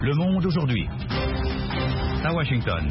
Le Monde aujourd'hui. À Washington.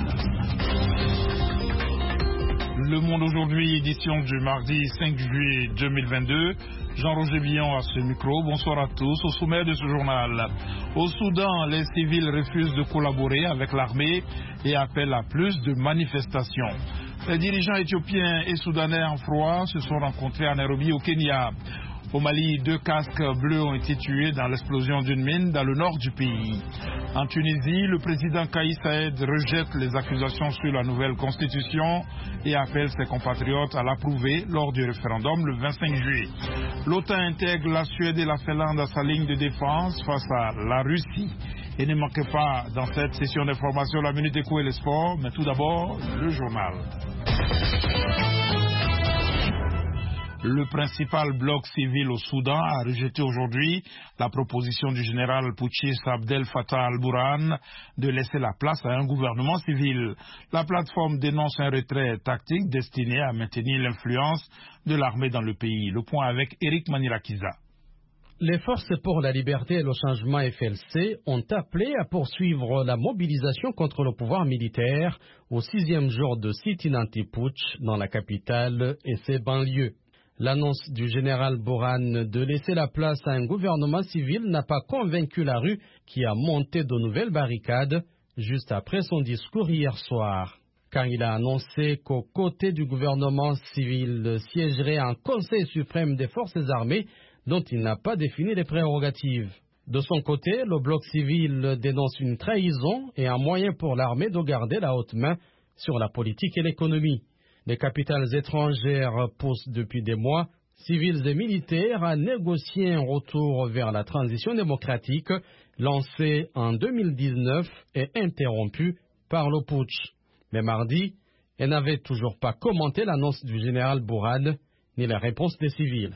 Le Monde aujourd'hui, édition du mardi 5 juillet 2022. Jean-Roger Billon à ce micro. Bonsoir à tous. Au sommet de ce journal. Au Soudan, les civils refusent de collaborer avec l'armée et appellent à plus de manifestations. Les dirigeants éthiopiens et soudanais en froid se sont rencontrés à Nairobi au Kenya. Au Mali, 2 casques bleus ont été tués dans l'explosion d'une mine dans le nord du pays. En Tunisie, le président Kais Saied rejette les accusations sur la nouvelle constitution et appelle ses compatriotes à l'approuver lors du référendum le 25 juillet. L'OTAN intègre la Suède et la Finlande à sa ligne de défense face à la Russie. Et ne manquez pas dans cette session d'information la Minute Éco et les sports, mais tout d'abord, le journal. Le principal bloc civil au Soudan a rejeté aujourd'hui la proposition du général putschiste Abdel Fattah al-Burhan de laisser la place à un gouvernement civil. La plateforme dénonce un retrait tactique destiné à maintenir l'influence de l'armée dans le pays. Le point avec Eric Manirakiza. Les Forces pour la liberté et le changement FLC ont appelé à poursuivre la mobilisation contre le pouvoir militaire au 6e jour de sit-in anti-putsch dans la capitale et ses banlieues. L'annonce du général Burhan de laisser la place à un gouvernement civil n'a pas convaincu la rue qui a monté de nouvelles barricades juste après son discours hier soir. Quand il a annoncé qu'aux côtés du gouvernement civil siégerait un Conseil suprême des forces armées dont il n'a pas défini les prérogatives. De son côté, le bloc civil dénonce une trahison et un moyen pour l'armée de garder la haute main sur la politique et l'économie. Les capitales étrangères poussent depuis des mois, civils et militaires, à négocier un retour vers la transition démocratique lancée en 2019 et interrompue par le putsch. Mais mardi, elle n'avait toujours pas commenté l'annonce du général Burhan ni la réponse des civils.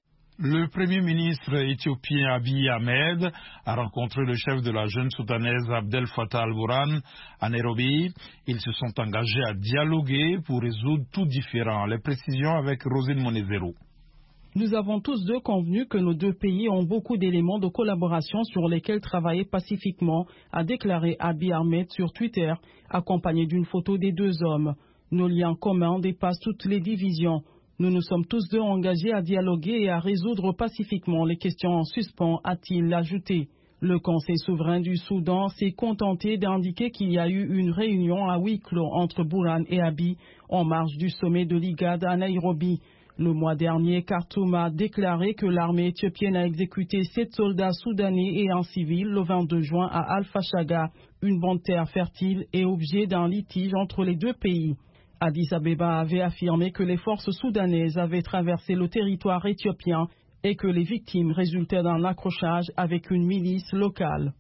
Le Premier ministre éthiopien Abiy Ahmed a rencontré le chef de la jeune soudanaise Abdel Fattah al-Burhan à Nairobi. Ils se sont engagés à dialoguer pour résoudre tout différend. Les précisions avec Rosine Monezero. Nous avons tous deux convenu que nos deux pays ont beaucoup d'éléments de collaboration sur lesquels travailler pacifiquement, a déclaré Abiy Ahmed sur Twitter, accompagné d'une photo des deux hommes. Nos liens communs dépassent toutes les divisions. Nous nous sommes tous deux engagés à dialoguer et à résoudre pacifiquement les questions en suspens, a-t-il ajouté. Le Conseil souverain du Soudan s'est contenté d'indiquer qu'il y a eu une réunion à huis clos entre Burhan et Abiy en marge du sommet de l'IGAD à Nairobi. Le mois dernier, Khartoum a déclaré que l'armée éthiopienne a exécuté 7 soldats soudanais et un civil le 22 juin à Al-Fashaga, une bande terre fertile et objet d'un litige entre les deux pays. Addis Abeba avait affirmé que les forces soudanaises avaient traversé le territoire éthiopien et que les victimes résultaient d'un accrochage avec une milice locale.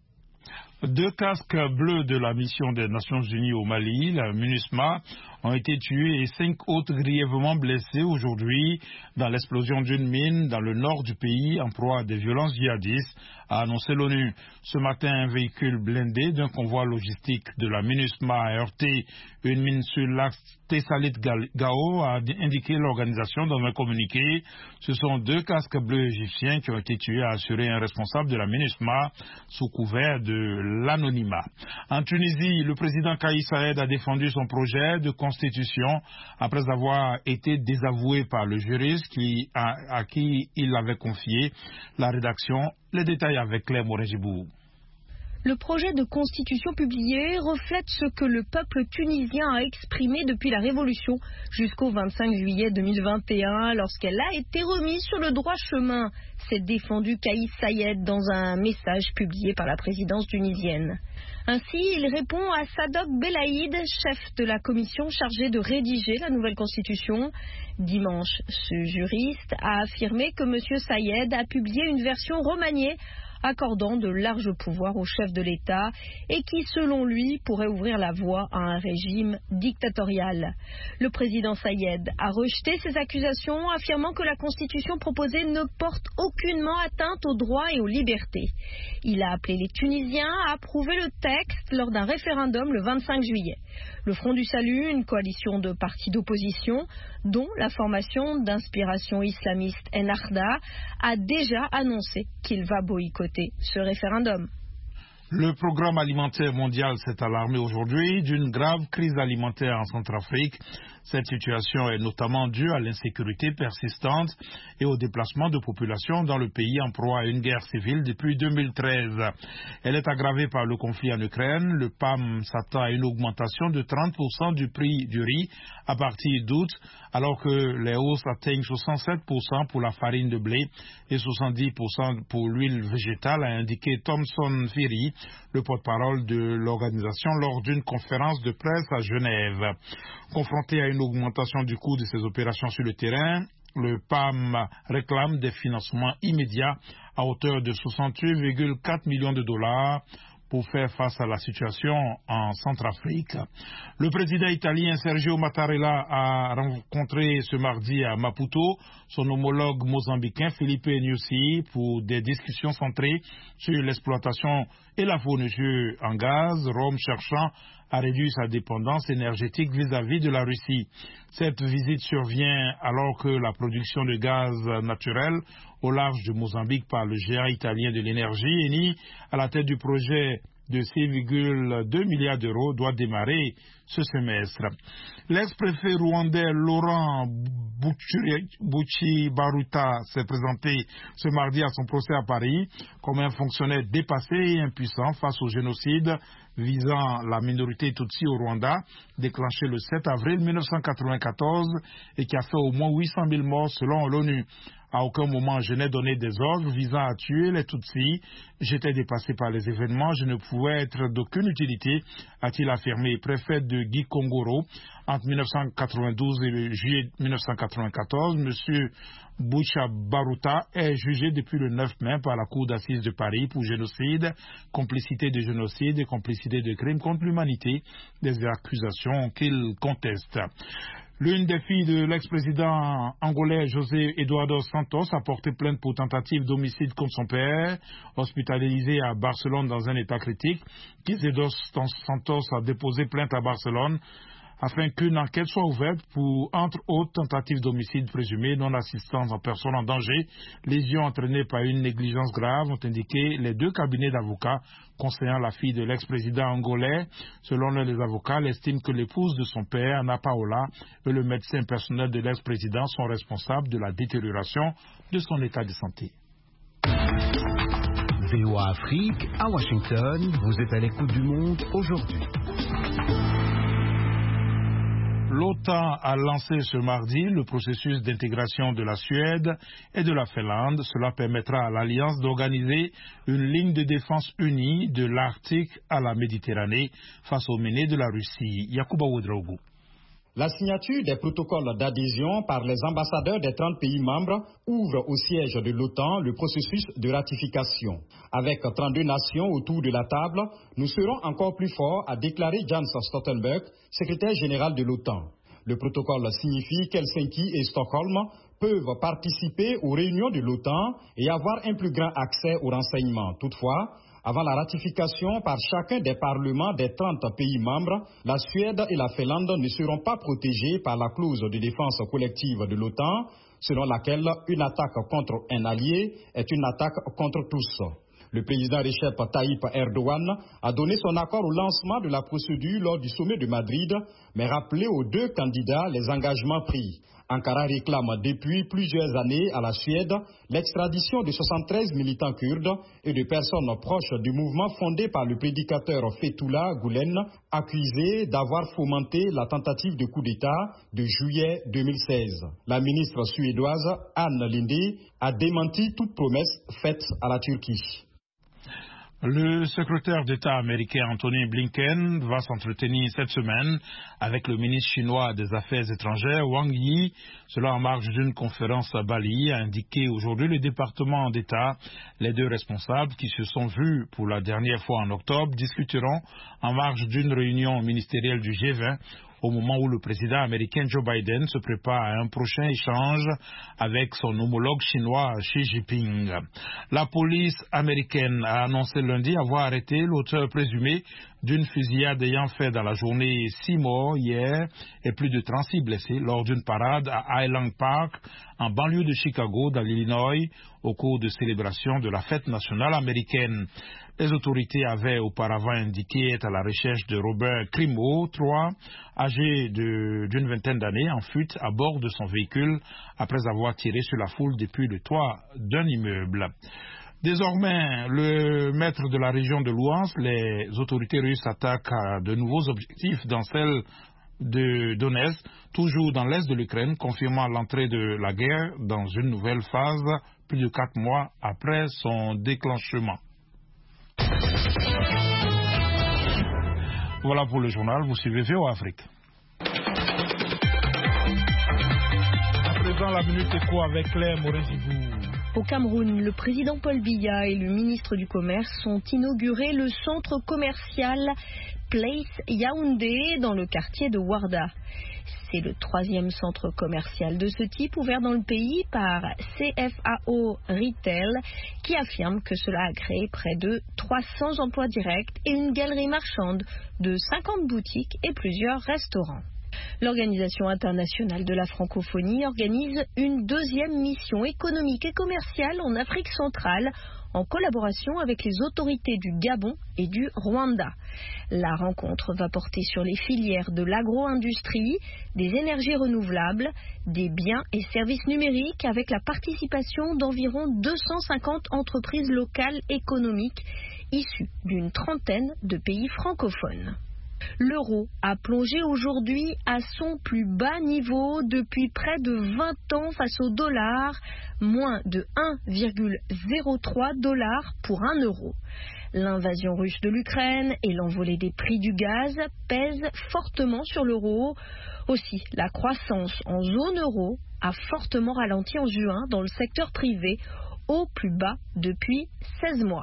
2 casques bleus de la mission des Nations Unies au Mali, la MINUSMA, ont été tués et 5 autres grièvement blessés aujourd'hui dans l'explosion d'une mine dans le nord du pays en proie à des violences djihadistes, a annoncé l'ONU. Ce matin, un véhicule blindé d'un convoi logistique de la MINUSMA a heurté une mine sur l'axe Tessalit-Gao, a indiqué l'organisation dans un communiqué. Ce sont 2 casques bleus égyptiens qui ont été tués, a assuré un responsable de la MINUSMA sous couvert de l'anonymat. En Tunisie, le président Kais Saied a défendu son projet de constitution après avoir été désavoué par le juriste à qui il avait confié la rédaction. Les détails avec Claire Morejibou. Le projet de constitution publié reflète ce que le peuple tunisien a exprimé depuis la Révolution jusqu'au 25 juillet 2021 lorsqu'elle a été remise sur le droit chemin, s'est défendu Kais Saied dans un message publié par la présidence tunisienne. Ainsi, il répond à Sadok Belaïd, chef de la commission chargée de rédiger la nouvelle constitution. Dimanche, ce juriste a affirmé que M. Saied a publié une version remaniée accordant de larges pouvoirs au chef de l'État et qui, selon lui, pourrait ouvrir la voie à un régime dictatorial. Le président Saied a rejeté ces accusations, affirmant que la constitution proposée ne porte aucunement atteinte aux droits et aux libertés. Il a appelé les Tunisiens à approuver le texte lors d'un référendum le 25 juillet. Le Front du Salut, une coalition de partis d'opposition, dont la formation d'inspiration islamiste Ennahda, a déjà annoncé qu'il va boycotter ce référendum. Le programme alimentaire mondial s'est alarmé aujourd'hui d'une grave crise alimentaire en Centrafrique. Cette situation est notamment due à l'insécurité persistante et au déplacement de populations dans le pays en proie à une guerre civile depuis 2013. Elle est aggravée par le conflit en Ukraine. Le PAM s'attend à une augmentation de 30% du prix du riz à partir d'août, alors que les hausses atteignent 67% pour la farine de blé et 70% pour l'huile végétale, a indiqué Thomson Phiri, le porte-parole de l'organisation, lors d'une conférence de presse à Genève. Confronté à une augmentation du coût de ses opérations sur le terrain, le PAM réclame des financements immédiats à hauteur de 68,4 millions de dollars pour faire face à la situation en Centrafrique. Le président italien Sergio Mattarella a rencontré ce mardi à Maputo son homologue mozambicain Filipe Nyusi pour des discussions centrées sur l'exploitation et la fourniture en gaz, Rome cherchant à réduire sa dépendance énergétique vis-à-vis de la Russie. Cette visite survient alors que la production de gaz naturel au large de Mozambique par le géant italien de l'énergie, Eni, à la tête du projet de 6,2 milliards d'euros, doit démarrer ce semestre. L'ex-préfet rwandais Laurent Buchi-Baruta s'est présenté ce mardi à son procès à Paris comme un fonctionnaire dépassé et impuissant face au génocide visant la minorité Tutsi au Rwanda, déclenché le 7 avril 1994 et qui a fait au moins 800 000 morts selon l'ONU. À aucun moment je n'ai donné des ordres visant à tuer les Tutsis. J'étais dépassé par les événements, je ne pouvais être d'aucune utilité, a-t-il affirmé. Préfet de Gikongoro, entre 1992 et juillet 1994, M. Boucha Baruta est jugé depuis le 9 mai par la Cour d'assises de Paris pour génocide, complicité de génocide et complicité de crimes contre l'humanité, des accusations qu'il conteste. L'une des filles de l'ex-président angolais José Eduardo Santos a porté plainte pour tentative d'homicide contre son père, hospitalisé à Barcelone dans un état critique. Eduardo Santos a déposé plainte à Barcelone afin qu'une enquête soit ouverte pour, entre autres, tentatives d'homicide présumé, non-assistance en personne en danger, lésions entraînées par une négligence grave, ont indiqué les deux cabinets d'avocats conseillant la fille de l'ex-président angolais. Selon l'un des avocats, elle estime que l'épouse de son père, Ana Paola, et le médecin personnel de l'ex-président sont responsables de la détérioration de son état de santé. VOA Afrique, à Washington, vous êtes à l'écoute du monde aujourd'hui. L'OTAN a lancé ce mardi le processus d'intégration de la Suède et de la Finlande. Cela permettra à l'Alliance d'organiser une ligne de défense unie de l'Arctique à la Méditerranée face aux menées de la Russie. Yakuba Ouedraogo. La signature des protocoles d'adhésion par les ambassadeurs des 30 pays membres ouvre au siège de l'OTAN le processus de ratification. Avec 32 nations autour de la table, nous serons encore plus forts, a déclaré Jens Stoltenberg, secrétaire général de l'OTAN. Le protocole signifie qu'Helsinki et Stockholm peuvent participer aux réunions de l'OTAN et avoir un plus grand accès aux renseignements. Toutefois, avant la ratification par chacun des parlements des 30 pays membres, la Suède et la Finlande ne seront pas protégées par la clause de défense collective de l'OTAN, selon laquelle une attaque contre un allié est une attaque contre tous. Le président Recep Tayyip Erdogan a donné son accord au lancement de la procédure lors du sommet de Madrid, mais rappelé aux deux candidats les engagements pris. Ankara réclame depuis plusieurs années à la Suède l'extradition de 73 militants kurdes et de personnes proches du mouvement fondé par le prédicateur Fethullah Gülen, accusés d'avoir fomenté la tentative de coup d'État de juillet 2016. La ministre suédoise Ann Linde a démenti toute promesse faite à la Turquie. Le secrétaire d'État américain Anthony Blinken va s'entretenir cette semaine avec le ministre chinois des Affaires étrangères Wang Yi. Cela en marge d'une conférence à Bali, a indiqué aujourd'hui le département d'État. Les deux responsables qui se sont vus pour la dernière fois en octobre discuteront en marge d'une réunion ministérielle du G20 au moment où le président américain Joe Biden se prépare à un prochain échange avec son homologue chinois Xi Jinping. La police américaine a annoncé lundi avoir arrêté l'auteur présumé d'une fusillade ayant fait dans la journée 6 morts hier et plus de 36 blessés lors d'une parade à Highland Park, en banlieue de Chicago, dans l'Illinois, au cours de célébration de la fête nationale américaine. Les autorités avaient auparavant indiqué être à la recherche de Robert Crimo, 3, âgé d'une vingtaine d'années, en fuite à bord de son véhicule après avoir tiré sur la foule depuis le toit d'un immeuble. Désormais, le maître de la région de Louhansk, les autorités russes attaquent à de nouveaux objectifs dans celle de Donetsk, toujours dans l'est de l'Ukraine, confirmant l'entrée de la guerre dans une nouvelle phase, plus de 4 mois après son déclenchement. Voilà pour le journal, vous suivez VOA Afrique. À présent, la minute écho avec Claire Morézibou. Au Cameroun, le président Paul Biya et le ministre du Commerce ont inauguré le centre commercial Place Yaoundé dans le quartier de Ouarda. C'est le 3e centre commercial de ce type ouvert dans le pays par CFAO Retail qui affirme que cela a créé près de 300 emplois directs et une galerie marchande de 50 boutiques et plusieurs restaurants. L'Organisation internationale de la francophonie organise une 2e mission économique et commerciale en Afrique centrale en collaboration avec les autorités du Gabon et du Rwanda. La rencontre va porter sur les filières de l'agro-industrie, des énergies renouvelables, des biens et services numériques avec la participation d'environ 250 entreprises locales économiques issues d'une trentaine de pays francophones. L'euro a plongé aujourd'hui à son plus bas niveau depuis près de 20 ans face au dollar, moins de 1,03 $ pour 1 euro. L'invasion russe de l'Ukraine et l'envolée des prix du gaz pèsent fortement sur l'euro. Aussi, la croissance en zone euro a fortement ralenti en juin dans le secteur privé, au plus bas depuis 16 mois.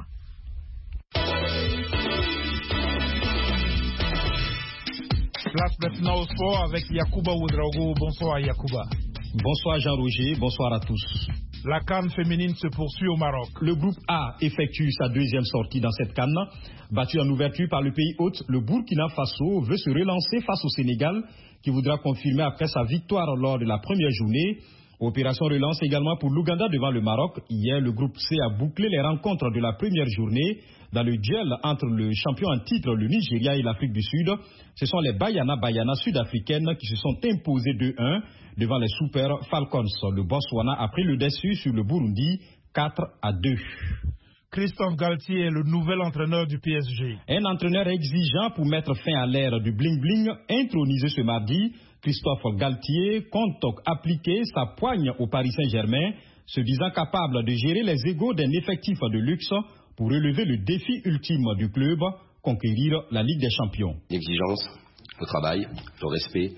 Place maintenant au sport avec Yacouba Ouedraogo. Bonsoir Yacouba. Bonsoir Jean-Roger, bonsoir à tous. La CAN féminine se poursuit au Maroc. Le groupe A effectue sa 2e sortie dans cette CAN. Battu en ouverture par le pays hôte, le Burkina Faso veut se relancer face au Sénégal qui voudra confirmer après sa victoire lors de la première journée. Opération relance également pour l'Ouganda devant le Maroc. Hier, le groupe C a bouclé les rencontres de la première journée dans le duel entre le champion en titre, le Nigeria et l'Afrique du Sud. Ce sont les Banyana sud-africaines qui se sont imposées 2-1 devant les Super Falcons. Le Botswana a pris le dessus sur le Burundi 4-2. Christophe Galtier est le nouvel entraîneur du PSG. Un entraîneur exigeant pour mettre fin à l'ère du bling-bling, intronisé ce mardi. Christophe Galtier compte appliquer sa poigne au Paris Saint-Germain, se disant capable de gérer les égos d'un effectif de luxe pour relever le défi ultime du club, conquérir la Ligue des Champions. L'exigence, le travail, le respect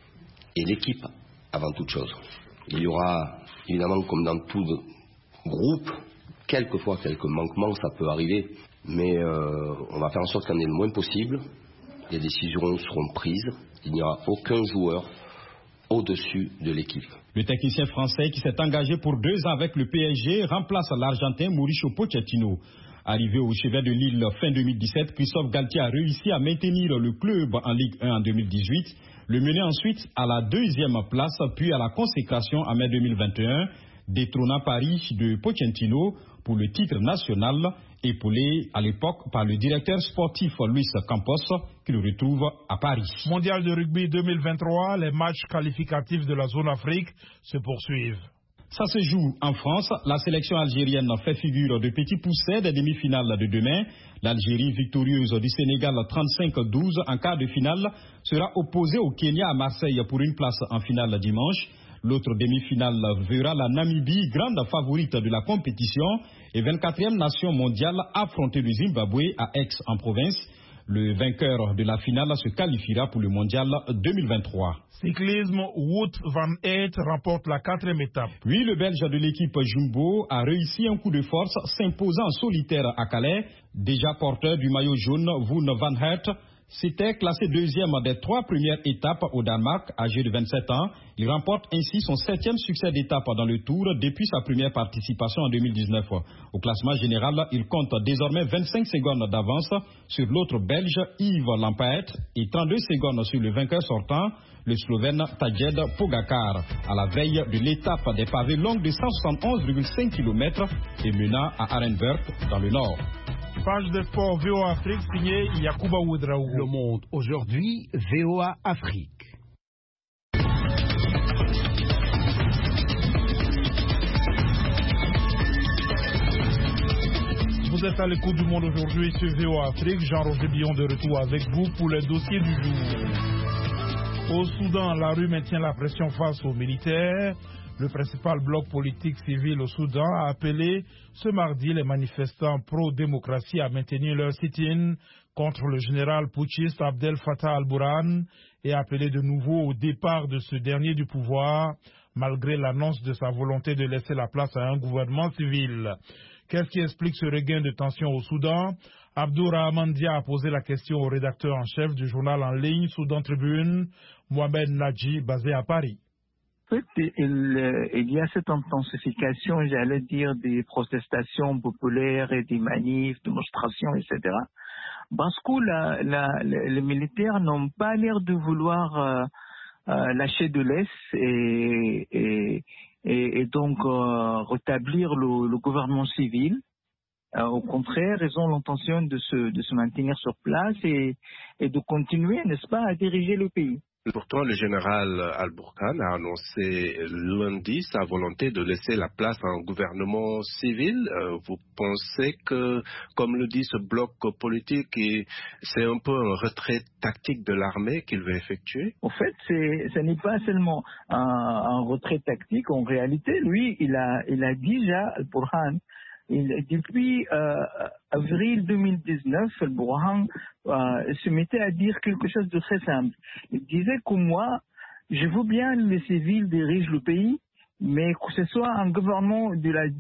et l'équipe avant toute chose. Il y aura évidemment, comme dans tout groupe, quelquefois quelques manquements, ça peut arriver, mais on va faire en sorte qu'il y en ait le moins possible. Les décisions seront prises. Il n'y aura aucun joueur au-dessus de l'équipe. Le technicien français qui s'est engagé pour 2 ans avec le PSG remplace l'Argentin Mauricio Pochettino. Arrivé au chevet de Lille fin 2017, Christophe Galtier a réussi à maintenir le club en Ligue 1 en 2018, le mener ensuite à la 2e place, puis à la consécration en mai 2021, détrônant Paris de Pochettino pour le titre national, épaulé à l'époque par le directeur sportif Luis Campos, qui le retrouve à Paris. Mondial de rugby 2023, les matchs qualificatifs de la zone Afrique se poursuivent. Ça se joue en France. La sélection algérienne fait figure de petit pousset des demi-finales de demain. L'Algérie, victorieuse du Sénégal 35-12 en quart de finale, sera opposée au Kenya à Marseille pour une place en finale dimanche. L'autre demi-finale verra la Namibie, grande favorite de la compétition et 24e nation mondiale, affronter le Zimbabwe à Aix en province. Le vainqueur de la finale se qualifiera pour le mondial 2023. Cyclisme, Wout van Aert remporte la 4e étape. Oui, le Belge de l'équipe Jumbo a réussi un coup de force, s'imposant en solitaire à Calais. Déjà porteur du maillot jaune, Wout van Aert s'était classé 2e des 3 premières étapes au Danemark, âgé de 27 ans. Il remporte ainsi son 7e succès d'étape dans le Tour depuis sa première participation en 2019. Au classement général, il compte désormais 25 secondes d'avance sur l'autre Belge Yves Lampaert et 32 secondes sur le vainqueur sortant, le Slovène Tadej Pogacar, à la veille de l'étape des pavés longue de 171,5 km et menant à Arenberg dans le nord. Page des sports VOA Afrique signé Yacouba Ouedraogo. Le Monde aujourd'hui, VOA Afrique. Vous êtes à l'écoute du Monde aujourd'hui sur VOA Afrique. Jean-Roger Billon de retour avec vous pour les dossiers du jour. Au Soudan, la rue maintient la pression face aux militaires. Le principal bloc politique civil au Soudan a appelé ce mardi les manifestants pro-démocratie à maintenir leur sit-in contre le général putschiste Abdel Fattah al-Burhan et a appelé de nouveau au départ de ce dernier du pouvoir, malgré l'annonce de sa volonté de laisser la place à un gouvernement civil. Qu'est-ce qui explique ce regain de tension au Soudan? Abdourahmane Dia a posé la question au rédacteur en chef du journal en ligne Soudan Tribune, Mohamed Nadji, basé à Paris. En fait, il y a cette intensification, j'allais dire, des protestations populaires et des manifs, démonstrations, etc. Parce que les militaires n'ont pas l'air de vouloir lâcher de l'Est et donc rétablir le gouvernement civil. Au contraire, ils ont l'intention de se maintenir sur place et de continuer, n'est-ce pas, à diriger le pays. Pourtant, le général al-Burhan a annoncé lundi sa volonté de laisser la place à un gouvernement civil. Vous pensez que, comme le dit ce bloc politique, c'est un peu un retrait tactique de l'armée qu'il veut effectuer? En fait, ce n'est pas seulement un retrait tactique. En réalité, lui, il a déjà, al-Burhan, depuis avril 2019, al-Burhan se mettait à dire quelque chose de très simple. Il disait que moi, je veux bien que les civils dirigent le pays, mais que ce soit un gouvernement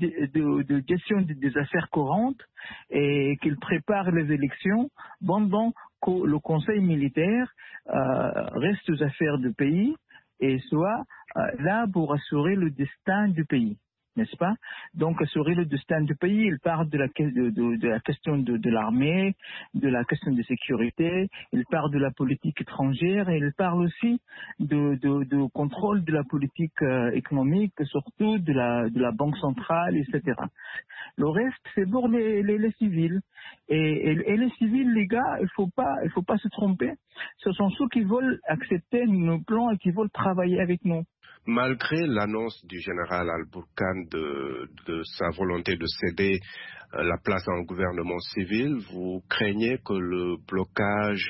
de gestion des affaires courantes et qu'il prépare les élections pendant que le conseil militaire reste aux affaires du pays et soit là pour assurer le destin du pays. N'est-ce pas? Donc, assurer le destin du pays, il parle de la question de l'armée, de la question de sécurité, il parle de la politique étrangère et il parle aussi de contrôle de la politique économique, surtout de la banque centrale, etc. Le reste, c'est pour les civils. Et les civils, les gars, il faut pas se tromper. Ce sont ceux qui veulent accepter nos plans et qui veulent travailler avec nous. Malgré l'annonce du général al-Burhan de sa volonté de céder la place à un gouvernement civil, vous craignez que le blocage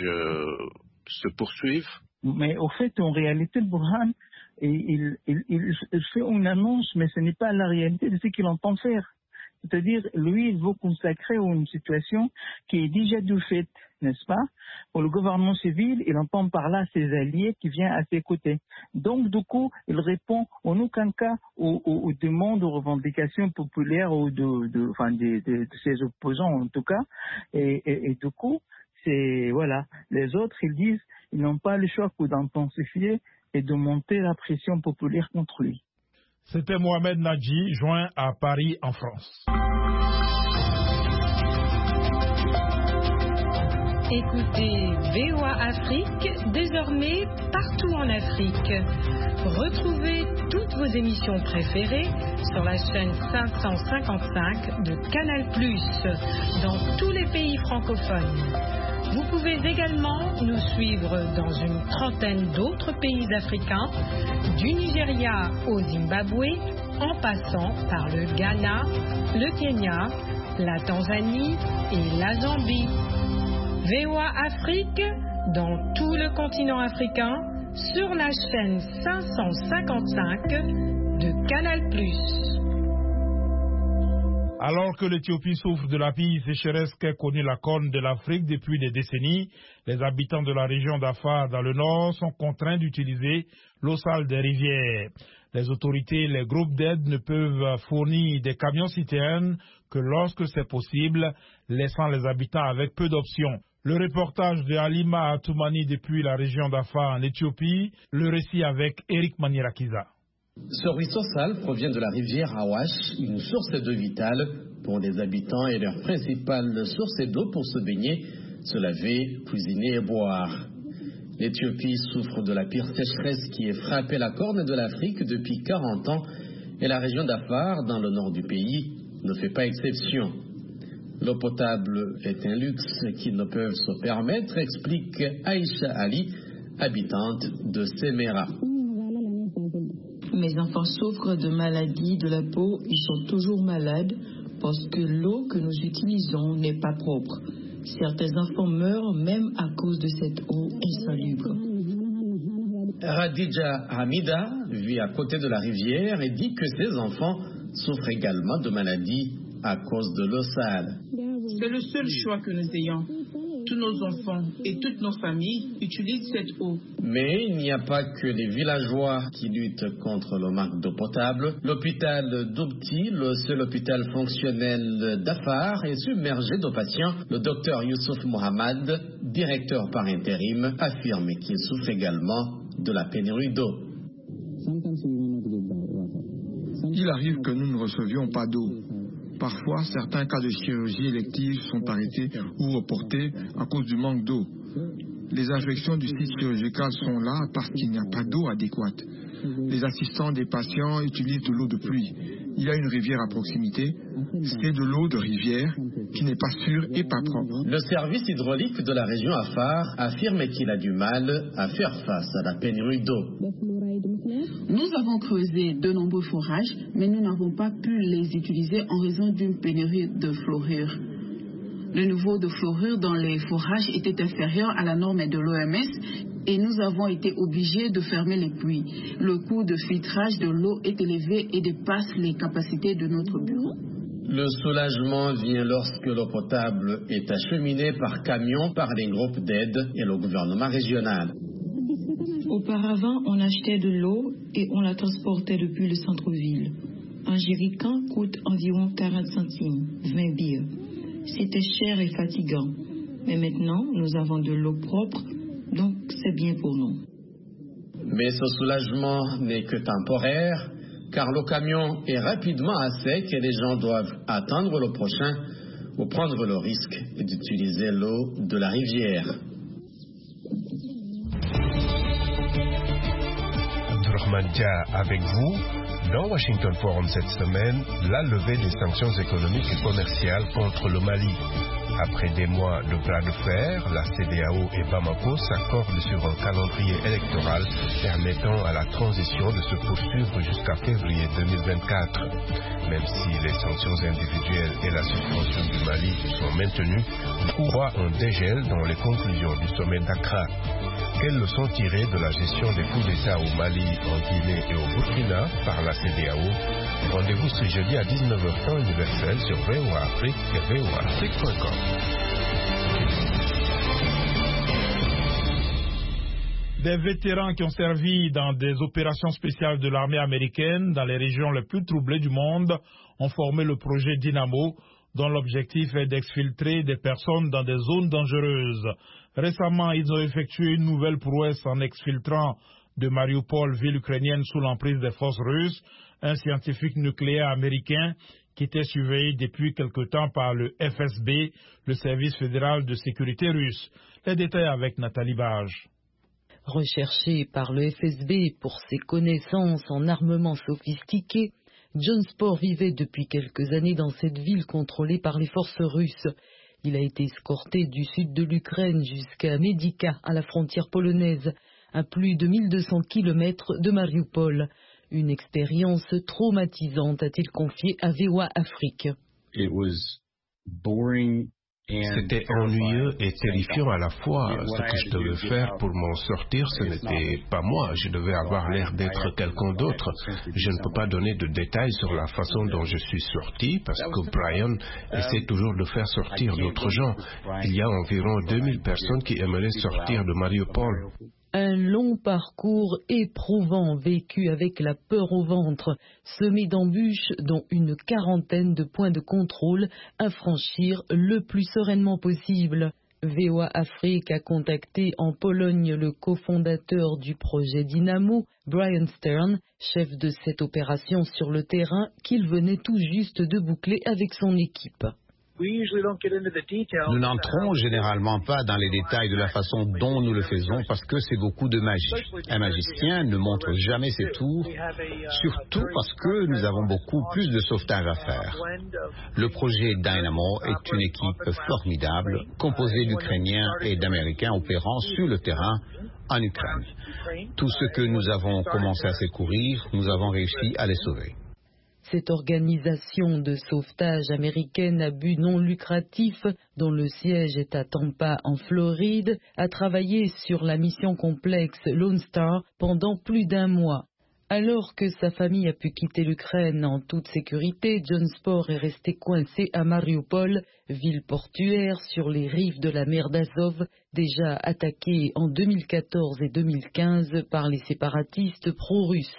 se poursuive? Mais au fait, en réalité, Burhan, il fait une annonce, mais ce n'est pas la réalité de ce qu'il entend faire. C'est-à-dire, lui, il veut consacrer une situation qui est déjà de fait, n'est-ce pas? Pour le gouvernement civil, il entend par là ses alliés qui viennent à ses côtés. Donc, du coup, il répond en aucun cas aux demandes, aux revendications populaires ou de ses opposants, en tout cas. Et du coup, voilà. Les autres, ils disent, ils n'ont pas le choix que d'intensifier et de monter la pression populaire contre lui. C'était Mohamed Nadji, joint à Paris, en France. Écoutez VOA Afrique, désormais partout en Afrique. Retrouvez toutes vos émissions préférées sur la chaîne 555 de Canal+, dans tous les pays francophones. Vous pouvez également nous suivre dans une trentaine d'autres pays africains, du Nigeria au Zimbabwe, en passant par le Ghana, le Kenya, la Tanzanie et la Zambie. VOA Afrique, dans tout le continent africain, sur la chaîne 555 de Canal+. Alors que l'Éthiopie souffre de la pire sécheresse qu'a connue la Corne de l'Afrique depuis des décennies, les habitants de la région d'Afar dans le nord sont contraints d'utiliser l'eau sale des rivières. Les autorités et les groupes d'aide ne peuvent fournir des camions-citernes que lorsque c'est possible, laissant les habitants avec peu d'options. Le reportage de Halima Atoumani depuis la région d'Afar en Éthiopie, le récit avec Eric Manirakiza. Ce ruisseau sale provient de la rivière Awash, une source d'eau vitale pour les habitants et leur principale source d'eau pour se baigner, se laver, cuisiner et boire. L'Éthiopie souffre de la pire sécheresse qui a frappé la Corne de l'Afrique depuis 40 ans et la région d'Afar, dans le nord du pays, ne fait pas exception. L'eau potable est un luxe qu'ils ne peuvent se permettre, explique Aïcha Ali, habitante de Semera. Mes enfants souffrent de maladies de la peau, ils sont toujours malades parce que l'eau que nous utilisons n'est pas propre. Certains enfants meurent même à cause de cette eau insalubre. Radija Hamida vit à côté de la rivière et dit que ses enfants souffrent également de maladies à cause de l'eau sale. C'est le seul choix que nous ayons. Tous nos enfants et toutes nos familles utilisent cette eau. Mais il n'y a pas que les villageois qui luttent contre le manque d'eau potable. L'hôpital d'Oubti, le seul hôpital fonctionnel d'Afar, est submergé de patients. Le docteur Youssouf Mohamed, directeur par intérim, affirme qu'il souffre également de la pénurie d'eau. Il arrive que nous ne recevions pas d'eau. Parfois, certains cas de chirurgie élective sont arrêtés ou reportés à cause du manque d'eau. Les infections du site chirurgical sont là parce qu'il n'y a pas d'eau adéquate. Les assistants des patients utilisent de l'eau de pluie. Il y a une rivière à proximité. C'est de l'eau de rivière qui n'est pas sûre et pas propre. Le service hydraulique de la région Afar affirme qu'il a du mal à faire face à la pénurie d'eau. Nous avons creusé de nombreux forages, mais nous n'avons pas pu les utiliser en raison d'une pénurie de fluorure. Le niveau de fluorure dans les forages était inférieur à la norme de l'OMS et nous avons été obligés de fermer les puits. Le coût de filtrage de l'eau est élevé et dépasse les capacités de notre bureau. Le soulagement vient lorsque l'eau potable est acheminée par camion par les groupes d'aide et le gouvernement régional. Auparavant, on achetait de l'eau et on la transportait depuis le centre-ville. Un jerrycan coûte environ 40 centimes, 20 bières. C'était cher et fatigant. Mais maintenant, nous avons de l'eau propre, donc c'est bien pour nous. Mais ce soulagement n'est que temporaire, car le camion est rapidement à sec et les gens doivent attendre le prochain ou prendre le risque d'utiliser l'eau de la rivière. Abdurrahman avec vous. Dans Washington Forum cette semaine, la levée des sanctions économiques et commerciales contre le Mali. Après des mois de bras de fer, la CEDEAO et Bamako s'accordent sur un calendrier électoral permettant à la transition de se poursuivre jusqu'à février 2024. Même si les sanctions individuelles et la suspension du Mali sont maintenues, on voit un dégel dans les conclusions du sommet d'Accra. Quelles leçons tirées de la gestion des coups d'État au Mali, en Guinée et au Burkina par la CEDEAO? Rendez-vous ce jeudi à 19h temps universel sur VOA Afrique et voaafrique.com. Des vétérans qui ont servi dans des opérations spéciales de l'armée américaine dans les régions les plus troublées du monde ont formé le projet Dynamo, dont l'objectif est d'exfiltrer des personnes dans des zones dangereuses. Récemment, ils ont effectué une nouvelle prouesse en exfiltrant de Mariupol, ville ukrainienne sous l'emprise des forces russes, un scientifique nucléaire américain qui était surveillé depuis quelque temps par le FSB, le service fédéral de sécurité russe. Les détails avec Nathalie Bage. Recherché par le FSB pour ses connaissances en armement sophistiqué, John Spore vivait depuis quelques années dans cette ville contrôlée par les forces russes. Il a été escorté du sud de l'Ukraine jusqu'à Medica, à la frontière polonaise, à plus de 1200 km de Mariupol. Une expérience traumatisante, a-t-il confié à VOA Afrique. C'était ennuyeux et terrifiant à la fois. Ce que je devais faire pour m'en sortir, ce n'était pas moi. Je devais avoir l'air d'être quelqu'un d'autre. Je ne peux pas donner de détails sur la façon dont je suis sorti, parce que Brian essaie toujours de faire sortir d'autres gens. Il y a environ 2000 personnes qui aimeraient sortir de Mariupol. Un long parcours éprouvant vécu avec la peur au ventre, semé d'embûches dont une quarantaine de points de contrôle à franchir le plus sereinement possible. VOA Afrique a contacté en Pologne le cofondateur du projet Dynamo, Brian Stern, chef de cette opération sur le terrain qu'il venait tout juste de boucler avec son équipe. Nous n'entrons généralement pas dans les détails de la façon dont nous le faisons parce que c'est beaucoup de magie. Un magicien ne montre jamais ses tours, surtout parce que nous avons beaucoup plus de sauvetage à faire. Le projet Dynamo est une équipe formidable, composée d'Ukrainiens et d'Américains opérant sur le terrain en Ukraine. Tout ce que nous avons commencé à secourir, nous avons réussi à les sauver. Cette organisation de sauvetage américaine à but non lucratif, dont le siège est à Tampa en Floride, a travaillé sur la mission complexe Lone Star pendant plus d'1 mois. Alors que sa famille a pu quitter l'Ukraine en toute sécurité, John Spore est resté coincé à Mariupol, ville portuaire sur les rives de la mer d'Azov, déjà attaquée en 2014 et 2015 par les séparatistes pro-russes.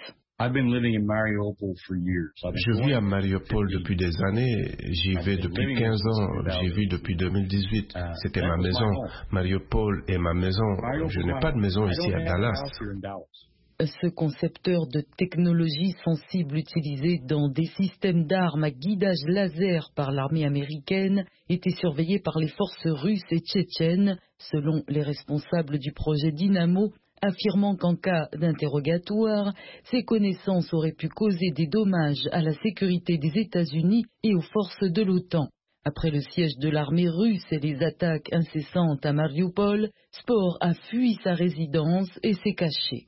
Je vis à Mariupol depuis des années, j'y vais depuis 15 ans, j'y vis depuis 2018. C'était ma maison. Mariupol est ma maison. Je n'ai pas de maison ici à Dallas. Ce concepteur de technologie sensible utilisé dans des systèmes d'armes à guidage laser par l'armée américaine était surveillé par les forces russes et tchétchènes, selon les responsables du projet Dynamo, affirmant qu'en cas d'interrogatoire, ces connaissances auraient pu causer des dommages à la sécurité des États-Unis et aux forces de l'OTAN. Après le siège de l'armée russe et les attaques incessantes à Mariupol, Spore a fui sa résidence et s'est caché.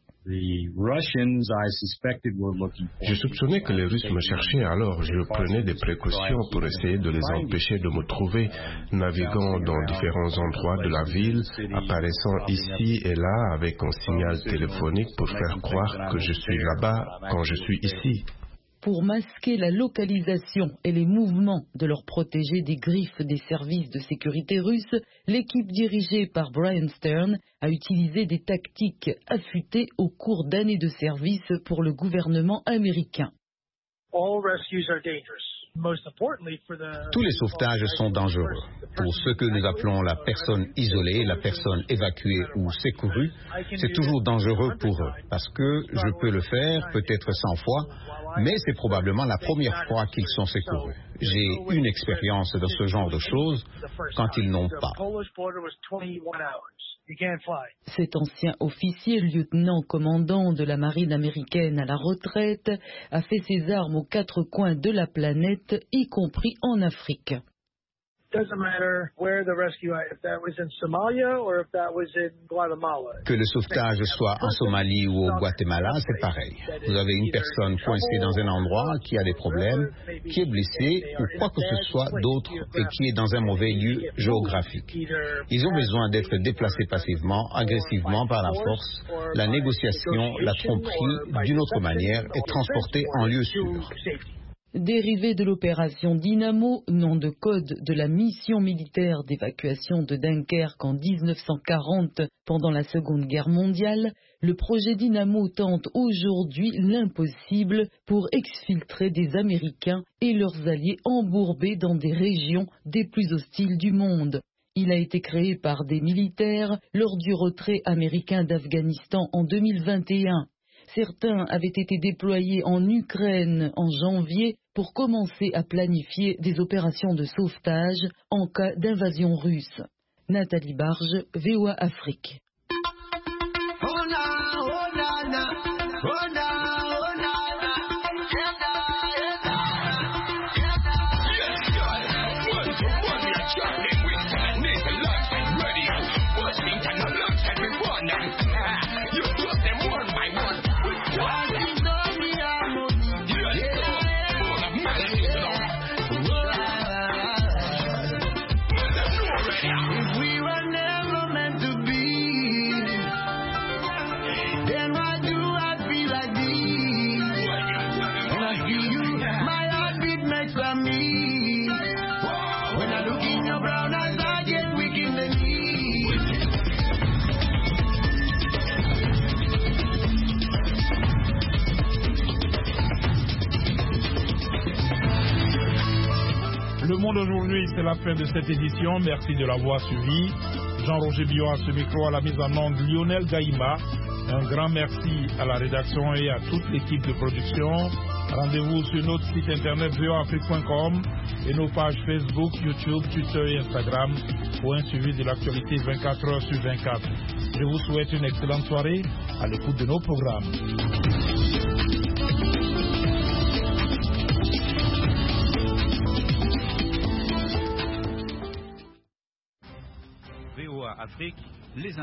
Je soupçonnais que les Russes me cherchaient, alors je prenais des précautions pour essayer de les empêcher de me trouver, naviguant dans différents endroits de la ville, apparaissant ici et là avec un signal téléphonique pour faire croire que je suis là-bas quand je suis ici. Pour masquer la localisation et les mouvements de leurs protégés des griffes des services de sécurité russes, l'équipe dirigée par Brian Stern a utilisé des tactiques affûtées au cours d'années de service pour le gouvernement américain. Tous les sauvetages sont dangereux. Pour ceux que nous appelons la personne isolée, la personne évacuée ou secourue, c'est toujours dangereux pour eux, parce que je peux le faire peut-être 100 fois, mais c'est probablement la première fois qu'ils sont secourus. J'ai une expérience de ce genre de choses quand ils n'ont pas. Cet ancien officier lieutenant-commandant de la marine américaine à la retraite a fait ses armes aux 4 coins de la planète, y compris en Afrique. Que le sauvetage soit en Somalie ou au Guatemala, c'est pareil. Vous avez une personne coincée dans un endroit qui a des problèmes, qui est blessée ou quoi que ce soit d'autre et qui est dans un mauvais lieu géographique. Ils ont besoin d'être déplacés passivement, agressivement par la force, la négociation, la tromperie, d'une autre manière, et transportés en lieu sûr. Dérivé de l'opération Dynamo, nom de code de la mission militaire d'évacuation de Dunkerque en 1940 pendant la Seconde Guerre mondiale, le projet Dynamo tente aujourd'hui l'impossible pour exfiltrer des Américains et leurs alliés embourbés dans des régions des plus hostiles du monde. Il a été créé par des militaires lors du retrait américain d'Afghanistan en 2021. Certains avaient été déployés en Ukraine en janvier pour commencer à planifier des opérations de sauvetage en cas d'invasion russe. Nathalie Barge, VOA Afrique. Le Monde aujourd'hui, c'est la fin de cette édition. Merci de l'avoir suivi. Jean-Roger Billon à ce micro, à la mise en onde Lionel Gaïma. Un grand merci à la rédaction et à toute l'équipe de production. Rendez-vous sur notre site internet voaafrique.com et nos pages Facebook, YouTube, Twitter et Instagram pour un suivi de l'actualité 24 heures sur 24. Je vous souhaite une excellente soirée à l'écoute de nos programmes. VOA Afrique, les